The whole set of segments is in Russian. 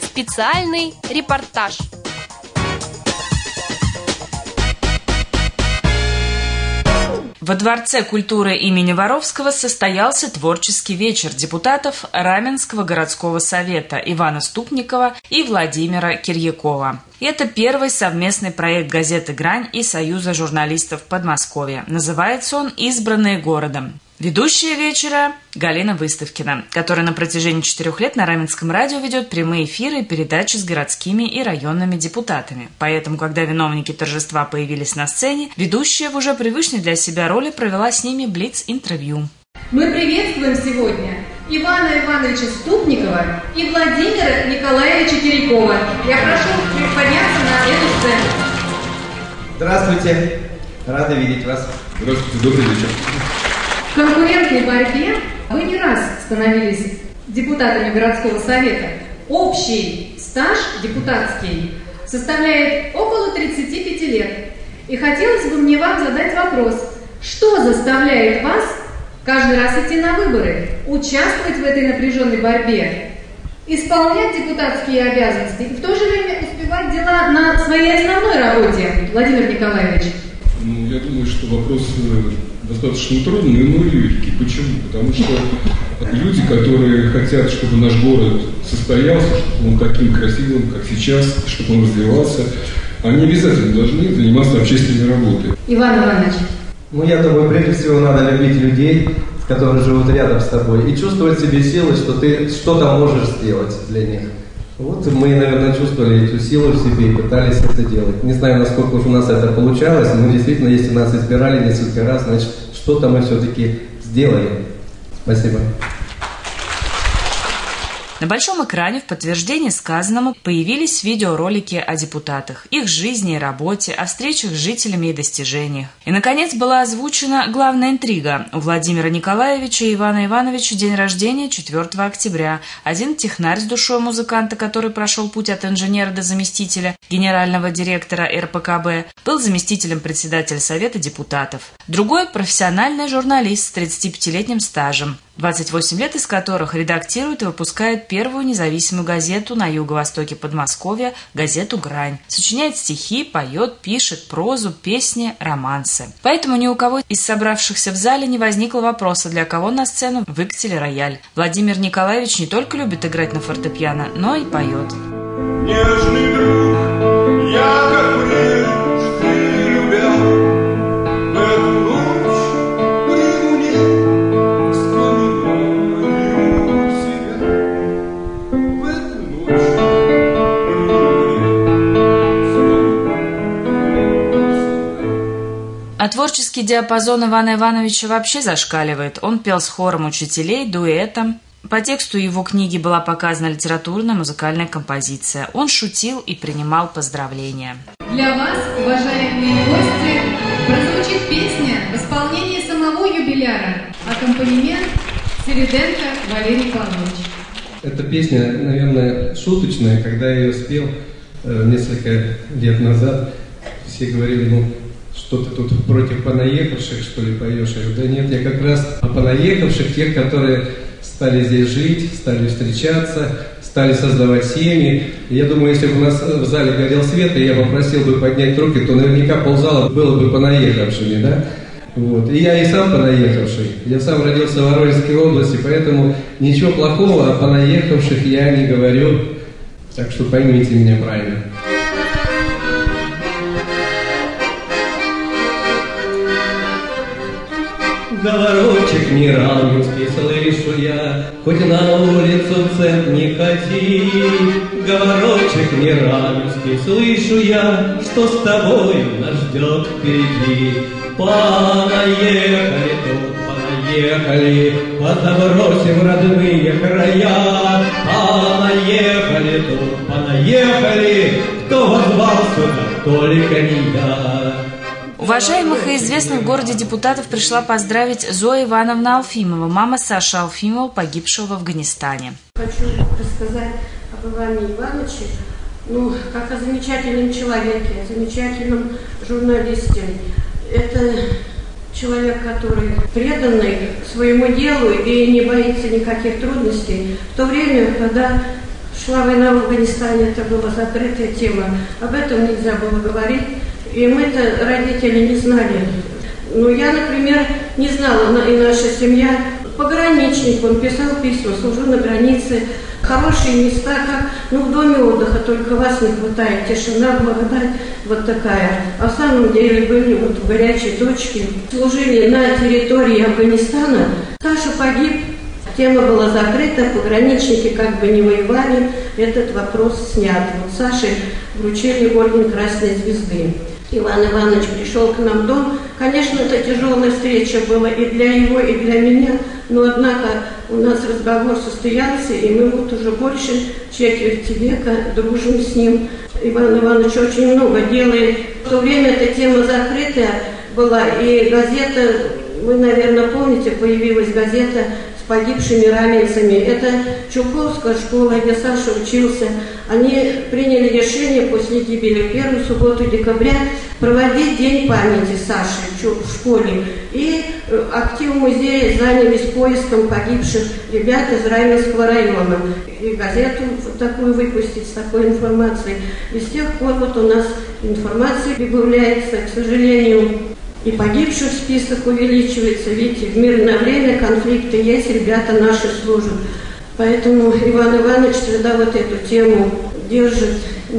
Специальный репортаж. Во Дворце культуры имени Воровского состоялся творческий вечер депутатов Раменского городского совета Ивана Ступникова и Владимира Кирьякова. Это первый совместный проект газеты «Грань» и Союза журналистов Подмосковья. Называется он «Избранные городом». Ведущая вечера Галина Выставкина, которая на протяжении 4 лет на Раменском радио ведет прямые эфиры и передачи с городскими и районными депутатами. Поэтому, когда виновники торжества появились на сцене, ведущая в уже привычной для себя роли провела с ними блиц-интервью. Мы приветствуем сегодня Ивана Ивановича Ступникова и Владимира Николаевича Кирьякова. Я прошу подняться на эту сцену. Здравствуйте, рада видеть вас. Здравствуйте, добрый вечер. В конкурентной борьбе вы не раз становились депутатами городского совета. Общий стаж депутатский составляет около 35 лет. И хотелось бы мне вам задать вопрос, что заставляет вас каждый раз идти на выборы, участвовать в этой напряженной борьбе, исполнять депутатские обязанности и в то же время успевать дела на своей основной работе, Владимир Николаевич? Я думаю, что вопрос достаточно трудный, но и легкий. Почему? Потому что люди, которые хотят, чтобы наш город состоялся, чтобы он таким красивым, как сейчас, чтобы он развивался, они обязательно должны заниматься общественной работой. Иван Иванович. Я думаю, прежде всего надо любить людей, которые живут рядом с тобой, и чувствовать в себе силы, что ты что-то можешь сделать для них. Вот мы, наверное, чувствовали эту силу в себе и пытались это делать. Не знаю, насколько уж у нас это получалось, но действительно, если нас избирали несколько раз, значит, что-то мы все-таки сделали. Спасибо. На большом экране в подтверждение сказанному появились видеоролики о депутатах, их жизни и работе, о встречах с жителями и достижениях. И, наконец, была озвучена главная интрига. У Владимира Николаевича и Ивана Ивановича день рождения 4 октября. Один технарь с душой музыканта, который прошел путь от инженера до заместителя генерального директора РПКБ, был заместителем председателя Совета депутатов. Другой – профессиональный журналист с 35-летним стажем, 28 лет из которых редактирует и выпускает первую независимую газету на юго-востоке Подмосковья, газету «Грань». Сочиняет стихи, поет, пишет прозу, песни, романсы. Поэтому ни у кого из собравшихся в зале не возникло вопроса, для кого на сцену выкатили рояль. Владимир Николаевич не только любит играть на фортепиано, но и поет. Нежный друг, я как прежде любя, эту ночь при луне вспоминаю себя. В эту ночь при луне вспоминаю себя. А творческий диапазон Ивана Ивановича вообще зашкаливает. Он пел с хором учителей, дуэтом. По тексту его книги была показана литературная музыкальная композиция. Он шутил и принимал поздравления. Для вас, уважаемые гости, прозвучит песня в исполнении самого юбиляра. Аккомпанемент Середенко Валерий Павлович. Эта песня, наверное, шуточная. Когда я ее спел несколько лет назад, все говорили, что ты тут против понаехавших, что ли, поешь? Я говорю, да нет, я как раз о понаехавших, тех, которые стали здесь жить, стали встречаться, стали создавать семьи. И я думаю, если бы у нас в зале горел свет, и я попросил бы поднять руки, то наверняка ползала было бы понаехавшими, да? Вот. И я и сам понаехавший. Я сам родился в Воронежской области, поэтому ничего плохого о понаехавших я не говорю. Так что поймите меня правильно. Говорочек не раменский слышу я, хоть на улицу в центр не ходи. Говорочек не раменский слышу я, что с тобою нас ждет впереди. Понаехали тут, понаехали, подбросим родные края. Понаехали тут, понаехали, кто возвал сюда, только не я. Уважаемых и известных в городе депутатов пришла поздравить Зоя Ивановна Алфимова, мама Саши Алфимова, погибшего в Афганистане. Хочу рассказать об Иване Ивановиче, как о замечательном человеке, о замечательном журналисте. Это человек, который преданный своему делу и не боится никаких трудностей. В то время, когда шла война в Афганистане, это была закрытая тема. Об этом нельзя было говорить. И мы-то, родители, не знали. Ну, я, например, не знала, и наша семья. Пограничник, он писал письма, служу на границе. Хорошие места, как в доме отдыха, только вас не хватает. Тишина, благодать вот такая. А в самом деле были вот в горячей точке. Служили на территории Афганистана. Саша погиб. Тема была закрыта, пограничники как бы не воевали. Этот вопрос снят. Вот Саше вручили орден Красной Звезды. Иван Иванович пришел к нам в дом. Конечно, это тяжелая встреча была и для его, и для меня. Но, однако, у нас разговор состоялся, и мы вот уже больше четверти века дружим с ним. Иван Иванович очень много делает. В то время эта тема закрытая была, и газета, вы, наверное, помните, появилась газета с погибшими раменцами. Это Чуковская школа, где Саша учился. Они приняли решение после гибели в первую субботу декабря проводить День памяти Саши в школе. И актив музея занялись поиском погибших ребят из Раменского района. И газету такую выпустить с такой информацией. И с тех пор вот у нас информация прибавляется, к сожалению. И погибших список увеличивается. Видите, в мирное время конфликты есть, ребята наши служат. Поэтому Иван Иванович всегда вот эту тему держит,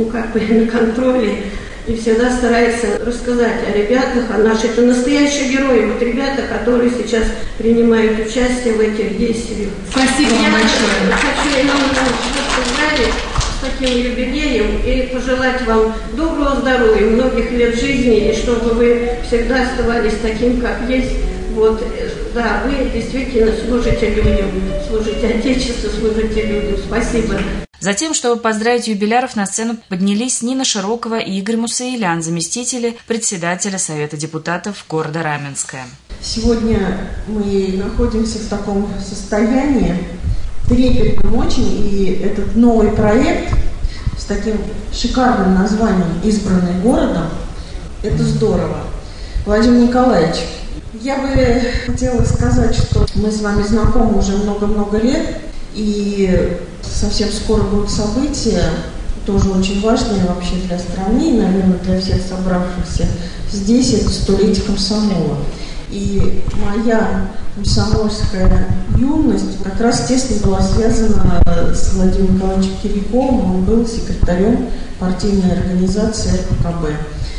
на контроле. И всегда старается рассказать о ребятах, о наших. Это настоящие герои, вот ребята, которые сейчас принимают участие в этих действиях. Спасибо вам большое. Хочу Иван Иванович поздравить с таким юбилеем и пожелать вам доброго здоровья, многих лет жизни, и чтобы вы всегда оставались таким, как есть. Вот, да, вы действительно служите людям, служите Отечеству, служите людям. Спасибо. Затем, чтобы поздравить юбиляров, на сцену поднялись Нина Широкова и Игорь Мусаилян, заместители председателя Совета депутатов города Раменское. Сегодня мы находимся в таком состоянии трепетном очень, и этот новый проект с таким шикарным названием «Избранный городом» – это здорово. Владимир Николаевич, я бы хотела сказать, что мы с вами знакомы уже много-много лет, и совсем скоро будут события, тоже очень важные вообще для страны и, наверное, для всех собравшихся здесь. Это 100-летие комсомола. И моя комсомольская юность как раз тесно была связана с Владимиром Николаевичем Кириковым. Он был секретарем партийной организации РККБ.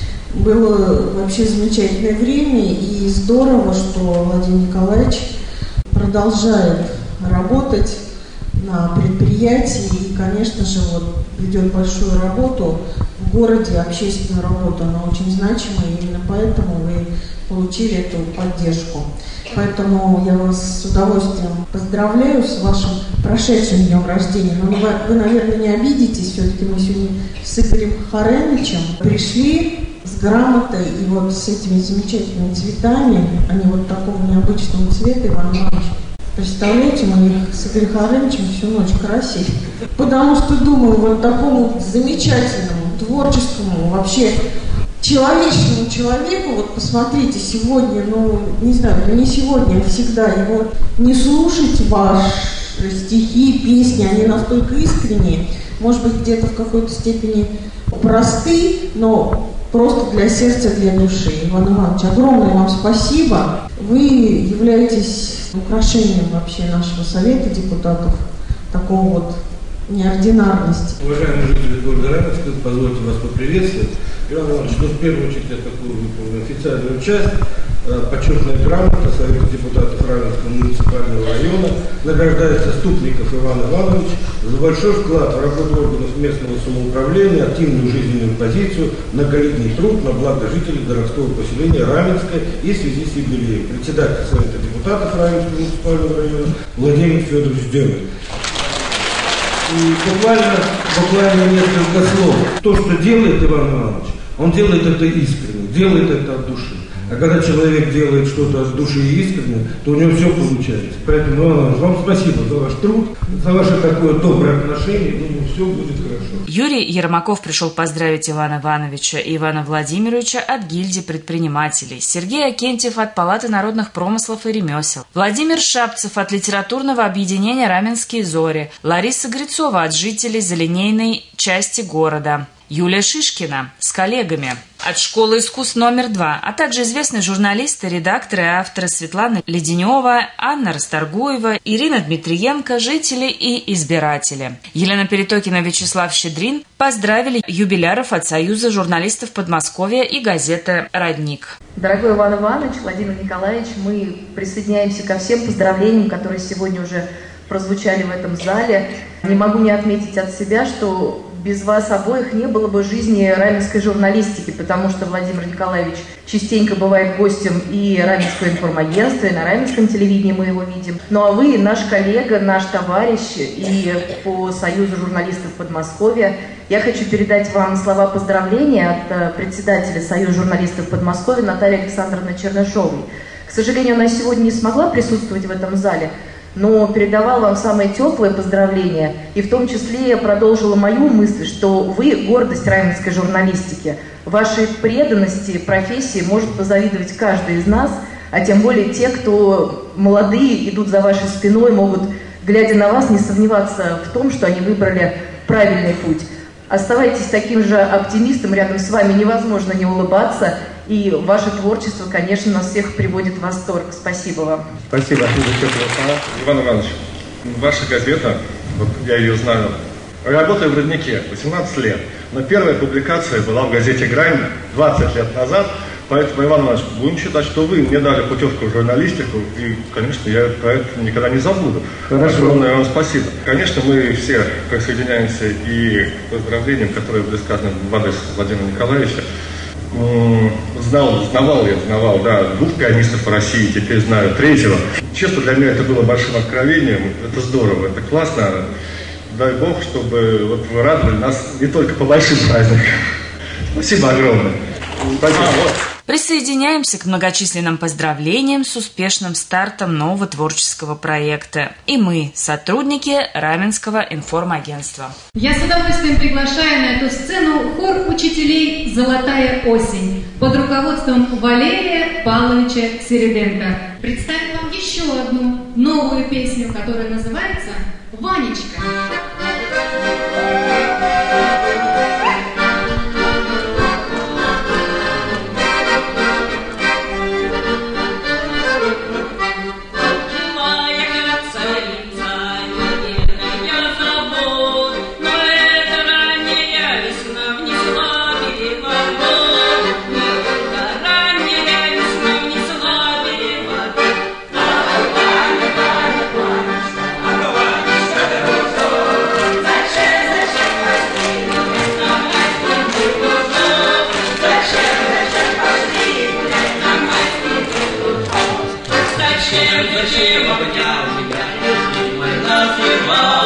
Было вообще замечательное время, и здорово, что Владимир Николаевич продолжает работать на предприятии и, конечно же, ведет большую работу в городе, общественную работу. Она очень значимая, и именно поэтому вы получили эту поддержку. Поэтому я вас с удовольствием поздравляю с вашим прошедшим днем рождения. Но вы, наверное, не обидитесь, все-таки мы сегодня с Игорем Харемовичем пришли с грамотой и вот с этими замечательными цветами, они вот такого необычного цвета, Иван Иванович. Представляете, мы их с Игорем Харемовичем всю ночь красили. Потому что, думаю, вот такому замечательному, творческому, вообще человечному человеку, вот посмотрите, сегодня, не знаю, не сегодня, а всегда, его не слушать ваши стихи, песни, они настолько искренние, может быть, где-то в какой-то степени просты, но просто для сердца, для души. Иван Иванович, огромное вам спасибо. Вы являетесь украшением вообще нашего Совета депутатов, такого вот неординарности. Уважаемые жители города Раменска, позвольте вас поприветствовать. Иван Иванович, в первую очередь я такую выполню официальную часть. Почетная грамота Совета депутатов Раменского муниципального района награждается Ступников Иван Иванович за большой вклад в работу органов местного самоуправления, активную жизненную позицию, многолетний труд на благо жителей городского поселения Раменска и в связи с юбилеем. Председатель Совета депутатов Раменского муниципального района Владимир Федорович Демин. И буквально несколько слов. То, что делает Иван Иванович, он делает это искренне, делает это от души. А когда человек делает что-то от души и искренне, то у него все получается. Поэтому, Иван Иванович, вам спасибо за ваш труд, за ваше такое доброе отношение. Думаю, все будет хорошо. Юрий Ермаков пришел поздравить Ивана Ивановича и Ивана Владимировича от гильдии предпринимателей, Сергей Акентьев от Палаты народных промыслов и ремесел, Владимир Шапцев от литературного объединения «Раменские зори», Лариса Грицова от жителей залинейной части города, Юлия Шишкина с коллегами от Школы искусств номер 2, а также известные журналисты, редакторы и авторы Светлана Леденева, Анна Расторгуева, Ирина Дмитриенко, жители и избиратели. Елена Перетокина, Вячеслав Щедрин поздравили юбиляров от Союза журналистов Подмосковья и газеты «Родник». Дорогой Иван Иванович, Владимир Николаевич, мы присоединяемся ко всем поздравлениям, которые сегодня уже прозвучали в этом зале. Не могу не отметить от себя, что без вас обоих не было бы жизни раменской журналистики, потому что Владимир Николаевич частенько бывает гостем и Раменского информагентства, и на Раменском телевидении мы его видим. Ну а вы, наш коллега, наш товарищ и по Союзу журналистов Подмосковья. Я хочу передать вам слова поздравления от председателя Союза журналистов Подмосковья Натальи Александровны Чернышовой. К сожалению, она сегодня не смогла присутствовать в этом зале, но передавал вам самые теплые поздравления, и в том числе я продолжила мою мысль, что вы гордость раменской журналистики. Вашей преданности профессии может позавидовать каждый из нас, а тем более те, кто молодые, идут за вашей спиной, могут, глядя на вас, не сомневаться в том, что они выбрали правильный путь. Оставайтесь таким же оптимистом, рядом с вами невозможно не улыбаться, и ваше творчество, конечно, нас всех приводит в восторг. Спасибо вам. Спасибо. Иван Иванович, ваша газета, вот я ее знаю, работаю в «Роднике» 18 лет, но первая публикация была в газете «Грань» 20 лет назад, поэтому, Иван Иванович, будем считать, что вы мне дали путевку в журналистику, и, конечно, я про это никогда не забуду. Хорошо. Огромное вам спасибо. Конечно, мы все присоединяемся и к поздравлениям, которые были сказаны в адрес Владимира Николаевича. Знавал, да, 2 пианистов по России, теперь знаю 3-го. Честно, для меня это было большим откровением, это здорово, это классно. Дай Бог, чтобы вот вы радовали нас не только по большим праздникам. Спасибо огромное. Спасибо. Присоединяемся к многочисленным поздравлениям с успешным стартом нового творческого проекта. И мы, сотрудники Раменского информагентства. Я с удовольствием приглашаю на эту сцену хор учителей «Золотая осень» под руководством Валерия Павловича Середенко. Представим вам еще одну новую песню, которая называется «Ванечка». Зачем обнял меня, если моя фирма?